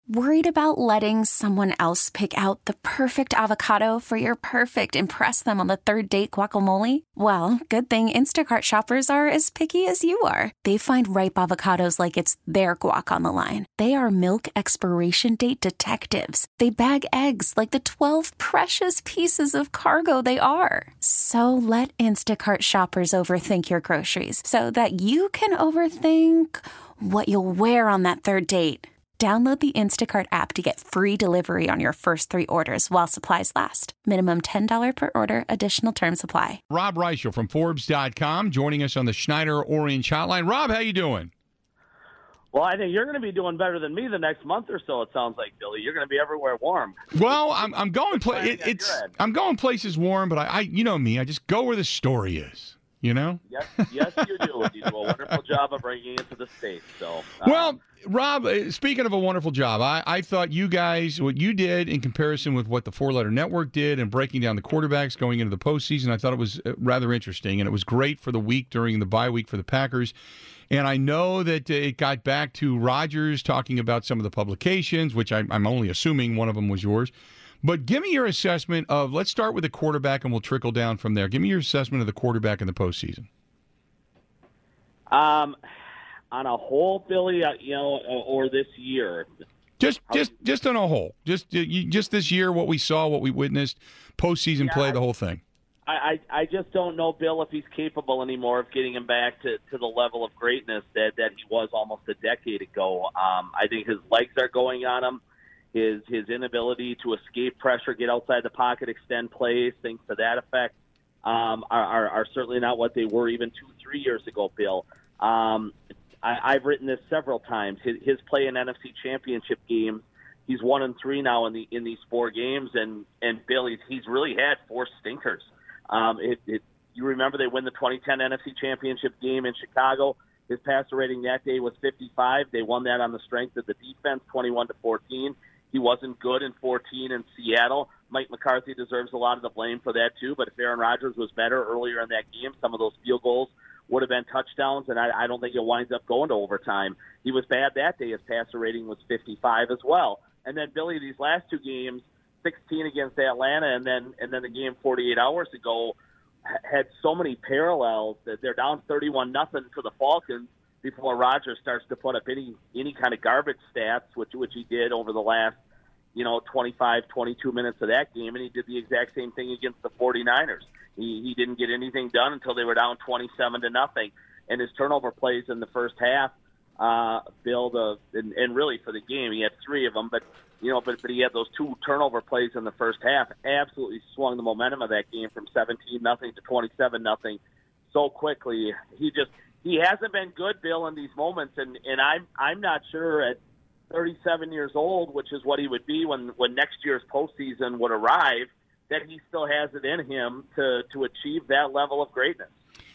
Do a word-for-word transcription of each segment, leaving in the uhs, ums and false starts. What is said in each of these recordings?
Worried about letting someone else pick out the perfect avocado for your perfect impress them on the third date guacamole? Well, good thing Instacart shoppers are as picky as you are. They find ripe avocados like it's their guac on the line. They are milk expiration date detectives. They bag eggs like the twelve precious pieces of cargo they are. So let Instacart shoppers overthink your groceries so that you can overthink what you'll wear on that third date. Download the Instacart app to get free delivery on your first three orders while supplies last. Minimum ten dollars per order. Additional terms apply. Rob Reichel from Forbes dot com joining us on the Schneider Orange Hotline. Rob, how you doing? Well, I think you're going to be doing better than me the next month or so, it sounds like, Billy. You're going to be everywhere warm. Well, I'm, I'm going pla- it, it's I'm going places warm, but I, I you know me, I just go where the story is. You know? Yes, yes, you do. You do a wonderful job of bringing it to the States. So, uh, well, Rob, speaking of a wonderful job, I, I thought you guys, what you did in comparison with what the Four Letter Network did and breaking down the quarterbacks going into the postseason, I thought it was rather interesting, and it was great for the week during the bye week for the Packers. And I know that it got back to Rodgers talking about some of the publications, which I, I'm only assuming one of them was yours. But give me your assessment of, let's start with the quarterback and we'll trickle down from there. Give me your assessment of the quarterback in the postseason. Um, on a whole, Billy, uh, you know, or, or this year? Just just, just on a whole. Just you, just this year, what we saw, what we witnessed, postseason yeah, play, I, the whole thing. I, I, I just don't know, Bill, if he's capable anymore of getting him back to, to the level of greatness that, that he was almost a decade ago. Um, I think his legs are going on him. His his inability to escape pressure, get outside the pocket, extend plays, things to that effect, um, are, are, are certainly not what they were even two, three years ago, Bill. Um, I, I've written this several times. His, his play in N F C Championship games, he's one and three now in the in these four games, and and Bill, he's, he's really had four stinkers. Um, it, it, you remember they win the twenty ten N F C Championship game in Chicago. His passer rating that day was fifty-five. They won that on the strength of the defense, twenty-one to fourteen. He wasn't good in fourteen in Seattle. Mike McCarthy deserves a lot of the blame for that, too. But if Aaron Rodgers was better earlier in that game, some of those field goals would have been touchdowns, and I, I don't think it winds up going to overtime. He was bad that day. His passer rating was fifty-five as well. And then, Billy, these last two games, sixteen against Atlanta, and then and then the game forty-eight hours ago, had so many parallels that they're down thirty-one nothing to the Falcons before Rodgers starts to put up any any kind of garbage stats, which which he did over the last, you know, twenty-five, twenty-two minutes of that game, and he did the exact same thing against the forty-niners. He he didn't get anything done until they were down twenty-seven to nothing, and his turnover plays in the first half, uh, Bill, the and, and really for the game, he had three of them, but you know, but but he had those two turnover plays in the first half, absolutely swung the momentum of that game from seventeen nothing to twenty-seven nothing so quickly. He just He hasn't been good, Bill, in these moments, and, and I'm I'm not sure at thirty-seven years old, which is what he would be when, when next year's postseason would arrive, that he still has it in him to, to achieve that level of greatness.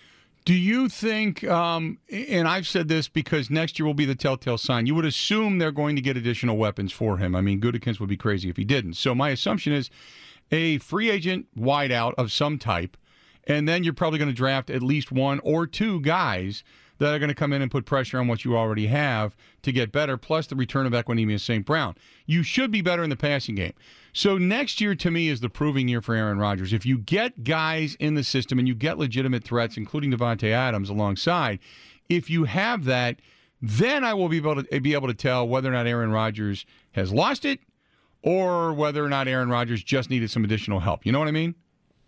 Do you think, um, and I've said this because next year will be the telltale sign, you would assume they're going to get additional weapons for him. I mean, Gutekunst would be crazy if he didn't. So my assumption is a free agent wideout of some type, and then you're probably going to draft at least one or two guys that are going to come in and put pressure on what you already have to get better, plus the return of Equanimeous Saint Brown. You should be better in the passing game. So next year, to me, is the proving year for Aaron Rodgers. If you get guys in the system and you get legitimate threats, including Devontae Adams alongside, if you have that, then I will be able to be able to tell whether or not Aaron Rodgers has lost it or whether or not Aaron Rodgers just needed some additional help. You know what I mean?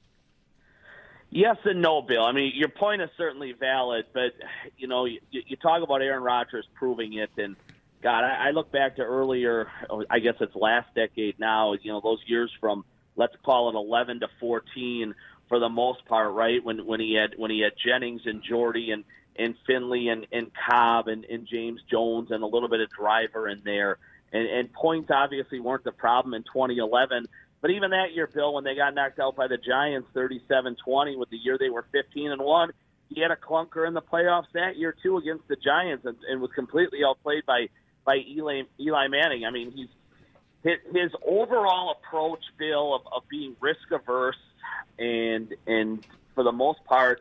Yes and no, Bill. I mean, your point is certainly valid, but, you know, you, you talk about Aaron Rodgers proving it, and, God, I, I look back to earlier, I guess it's last decade now, you know, those years from, let's call it eleven to fourteen for the most part, right, when when he had when he had Jennings and Jordy and, and Finley and, and Cobb and, and James Jones and a little bit of Driver in there. And, and points obviously weren't the problem in twenty eleven. But even that year, Bill, when they got knocked out by the Giants thirty-seven twenty, with the year they were fifteen and one, he had a clunker in the playoffs that year too against the Giants, and, and was completely outplayed by by Eli, Eli Manning. I mean, he's his, his overall approach, Bill, of, of being risk averse and and for the most part,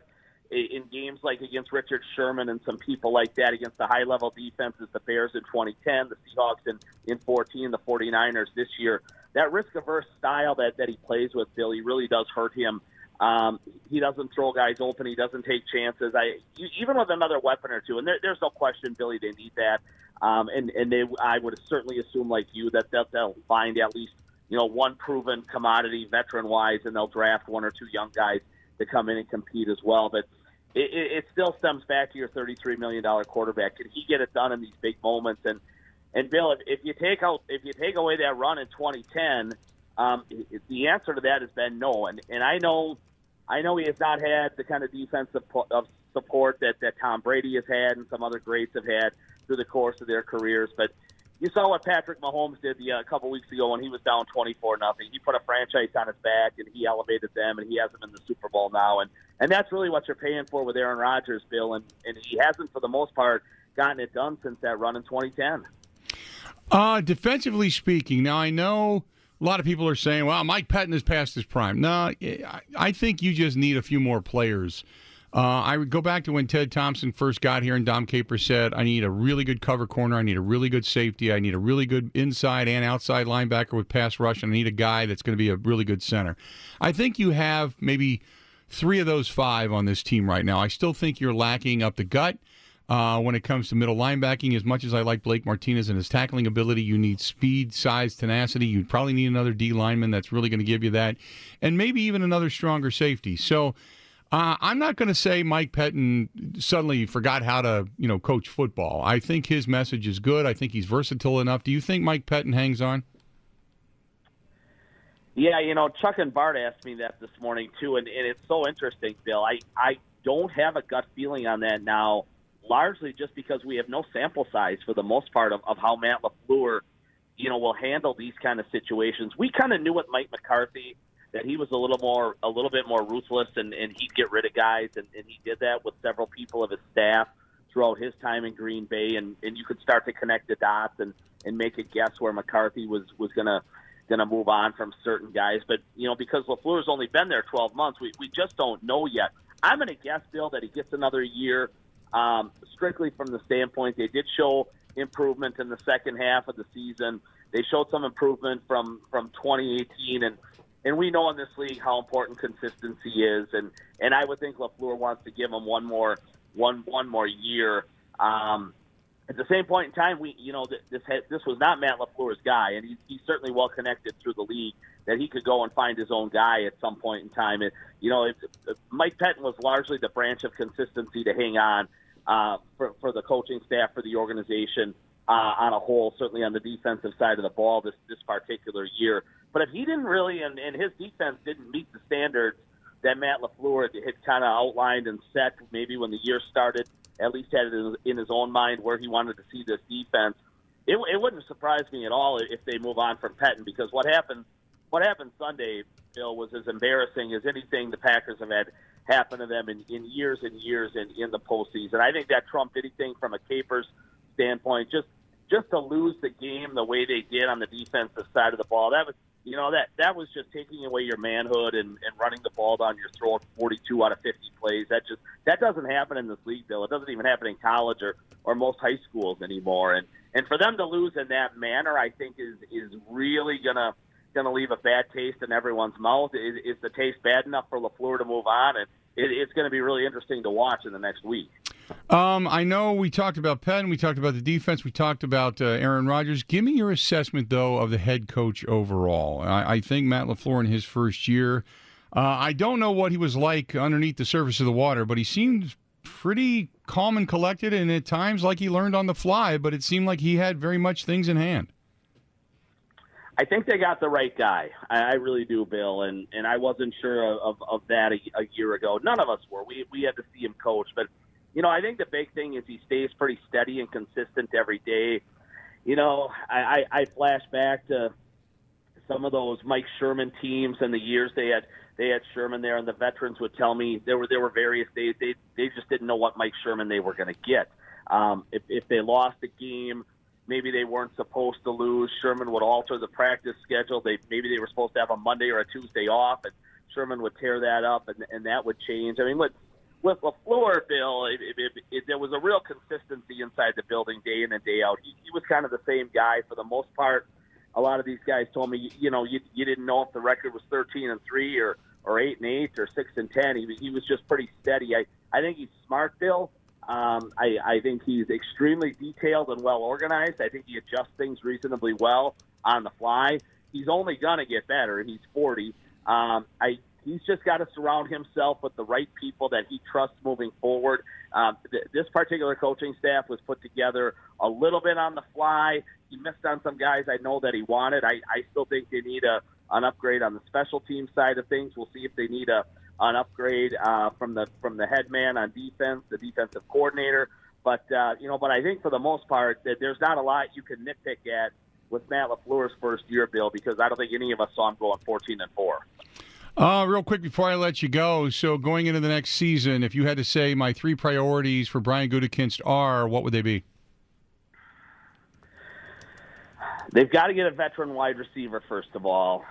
in games like against Richard Sherman and some people like that, against the high-level defenses, the Bears in twenty ten, the Seahawks in, in fourteen, the 49ers this year, that risk-averse style that, that he plays with, Billy, really does hurt him. Um, he doesn't throw guys open. He doesn't take chances. I even with another weapon or two, and there, there's no question, Billy, they need that. Um, and and they, I would certainly assume, like you, that they'll, they'll find at least you know one proven commodity, veteran-wise, and they'll draft one or two young guys to come in and compete as well. But it, it, it still stems back to your thirty-three million dollars quarterback. Can he get it done in these big moments? And and Bill, if, if you take out if you take away that run in twenty ten. Um, the answer to that has been no, and and I know, I know he has not had the kind of defensive of support that, that Tom Brady has had and some other greats have had through the course of their careers. But you saw what Patrick Mahomes did the, uh, a couple weeks ago when he was down twenty-four nothing. He put a franchise on his back and he elevated them, and he has them in the Super Bowl now. And and that's really what you're paying for with Aaron Rodgers, Bill. And and he hasn't, for the most part, gotten it done since that run in twenty ten. Uh, defensively speaking, now I know. A lot of people are saying, well, Mike Pettin has passed his prime. No, I think you just need a few more players. Uh, I would go back to when Ted Thompson first got here and Dom Capers said, I need a really good cover corner. I need a really good safety. I need a really good inside and outside linebacker with pass rush, and I need a guy that's going to be a really good center. I think you have maybe three of those five on this team right now. I still think you're lacking up the gut. Uh, when it comes to middle linebacking, as much as I like Blake Martinez and his tackling ability, you need speed, size, tenacity. You probably need another D lineman that's really going to give you that, and maybe even another stronger safety. So uh, I'm not going to say Mike Pettin suddenly forgot how to, you know, coach football. I think his message is good. I think he's versatile enough. Do you think Mike Pettin hangs on? Yeah, you know, Chuck and Bart asked me that this morning too, and, and it's so interesting, Bill. I, I don't have a gut feeling on that now. Largely just because we have no sample size for the most part of, of how Matt LaFleur, you know, will handle these kind of situations. We kind of knew with Mike McCarthy that he was a little more, a little bit more ruthless, and, and he'd get rid of guys, and, and he did that with several people of his staff throughout his time in Green Bay, and, and you could start to connect the dots and, and make a guess where McCarthy was was gonna gonna move on from certain guys. But you know, because LaFleur's only been there twelve months, we we just don't know yet. I'm gonna guess, Bill, that he gets another year. Um, strictly from the standpoint, they did show improvement in the second half of the season. They showed some improvement from, from twenty eighteen, and, and we know in this league how important consistency is. And, and I would think LaFleur wants to give them one more one one more year. Um, at the same point in time, we you know this had, this was not Matt LaFleur's guy, and he's, he's certainly well connected through the league that he could go and find his own guy at some point in time. And you know, it, it, Mike Pettin was largely the branch of consistency to hang on. Uh, for, for the coaching staff, for the organization uh, on a whole, certainly on the defensive side of the ball this, this particular year. But if he didn't really, and, and his defense didn't meet the standards that Matt LaFleur had, had kind of outlined and set maybe when the year started, at least had it in, in his own mind where he wanted to see this defense, it, it wouldn't surprise me at all if they move on from Pettin, because what happened, what happened Sunday, Bill, was as embarrassing as anything the Packers have had happen to them in, in years and years in, in the postseason. I think that trumped anything from a Capers standpoint. Just just to lose the game the way they did on the defensive side of the ball, that was you know that that was just taking away your manhood and, and running the ball down your throat forty-two out of fifty plays. That just that doesn't happen in this league, Bill. It doesn't even happen in college or, or most high schools anymore. And and for them to lose in that manner, I think is is really gonna going to leave a bad taste in everyone's mouth. Is, is the taste bad enough for LaFleur to move on? And it, it's going to be really interesting to watch in the next week. Um, I know we talked about Penn, we talked about the defense, we talked about uh, Aaron Rodgers. Give me your assessment, though, of the head coach overall. I, I think Matt LaFleur in his first year, uh, I don't know what he was like underneath the surface of the water, but he seemed pretty calm and collected, and at times like he learned on the fly, but it seemed like he had very much things in hand. I think they got the right guy. I, I really do, Bill, and, and I wasn't sure of, of that a, a year ago. None of us were. We we had to see him coach. But, you know, I think the big thing is he stays pretty steady and consistent every day. You know, I, I, I flash back to some of those Mike Sherman teams and the years they had they had Sherman there, and the veterans would tell me there were there were various days they they just didn't know what Mike Sherman they were going to get. Um, if if they lost a game, maybe they weren't supposed to lose, Sherman would alter the practice schedule. They maybe they were supposed to have a Monday or a Tuesday off, and Sherman would tear that up, and, and that would change. I mean, what with LaFleur, Bill, it, it, it, it, there was a real consistency inside the building day in and day out. He, he was kind of the same guy for the most part. A lot of these guys told me, you, you know, you, you didn't know if the record was thirteen and three or, or eight and eight or six and ten. He, he was just pretty steady. I, I think he's smart, Bill. Um, I, I think he's extremely detailed and well organized. I think he adjusts things reasonably well on the fly. He's only going to get better. He's forty. Um, I. He's just got to surround himself with the right people that he trusts moving forward. Um, th- this particular coaching staff was put together a little bit on the fly. He missed on some guys I know that he wanted. I, I still think they need a an upgrade on the special team side of things. We'll see if they need a an upgrade uh, from the from the head man on defense, the defensive coordinator. But uh, you know, but I think for the most part that there's not a lot you can nitpick at with Matt LaFleur's first year, Bill, because I don't think any of us saw him going fourteen and four. Uh, real quick before I let you go, so going into the next season, if you had to say my three priorities for Brian Gutekunst are, what would they be? They've got to get a veteran wide receiver, first of all.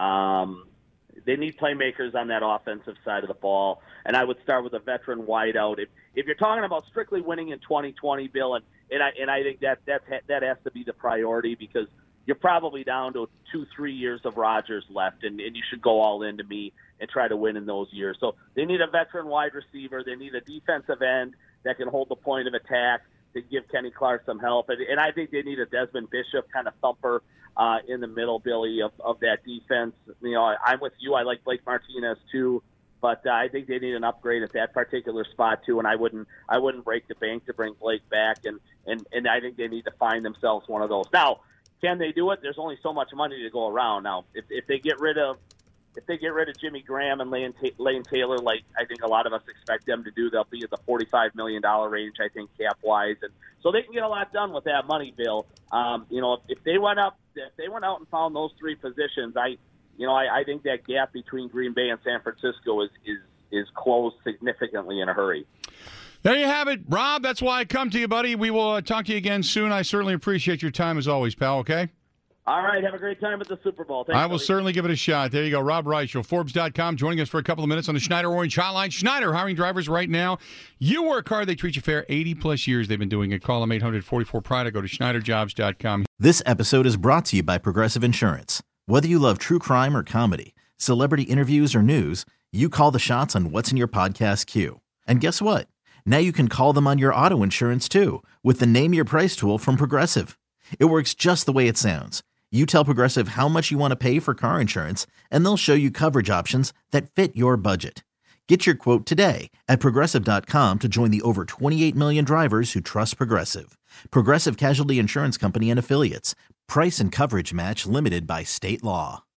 Um, they need playmakers on that offensive side of the ball, and I would start with a veteran wideout. If if you're talking about strictly winning in twenty twenty, Bill, and, and I and I think that that that has to be the priority because you're probably down to two, three years of Rodgers left, and, and you should go all in to me and try to win in those years. So they need a veteran wide receiver. They need a defensive end that can hold the point of attack to give Kenny Clark some help. And, and I think they need a Desmond Bishop kind of thumper uh, in the middle, Billy, of, of that defense. You know, I, I'm with you. I like Blake Martinez too, but uh, I think they need an upgrade at that particular spot too. And I wouldn't, I wouldn't break the bank to bring Blake back. And, and, and I think they need to find themselves one of those. Now, can they do it? There's only so much money to go around. Now, if, if they get rid of if they get rid of Jimmy Graham and Lane, Ta- Lane Taylor, like I think a lot of us expect them to do, they'll be at the forty-five million dollars range, I think, cap-wise. And so they can get a lot done with that money, Bill. Um, you know, if, if they went up, if they went out and found those three positions, I, you know, I, I think that gap between Green Bay and San Francisco is is is closed significantly in a hurry. There you have it, Rob. That's why I come to you, buddy. We will uh, talk to you again soon. I certainly appreciate your time as always, pal, okay? All right. Have a great time at the Super Bowl. Thanks, I will buddy. certainly give it a shot. There you go. Rob Reischel, Forbes dot com, joining us for a couple of minutes on the Schneider Orange Hotline. Schneider hiring drivers right now. You work hard. They treat you fair. eighty-plus years they've been doing it. Call them eight hundred forty-four Pride or go to Schneider Jobs dot com. This episode is brought to you by Progressive Insurance. Whether you love true crime or comedy, celebrity interviews or news, you call the shots on what's in your podcast queue. And guess what? Now you can call them on your auto insurance, too, with the Name Your Price tool from Progressive. It works just the way it sounds. You tell Progressive how much you want to pay for car insurance, and they'll show you coverage options that fit your budget. Get your quote today at Progressive dot com to join the over twenty-eight million drivers who trust Progressive. Progressive Casualty Insurance Company and Affiliates. Price and coverage match limited by state law.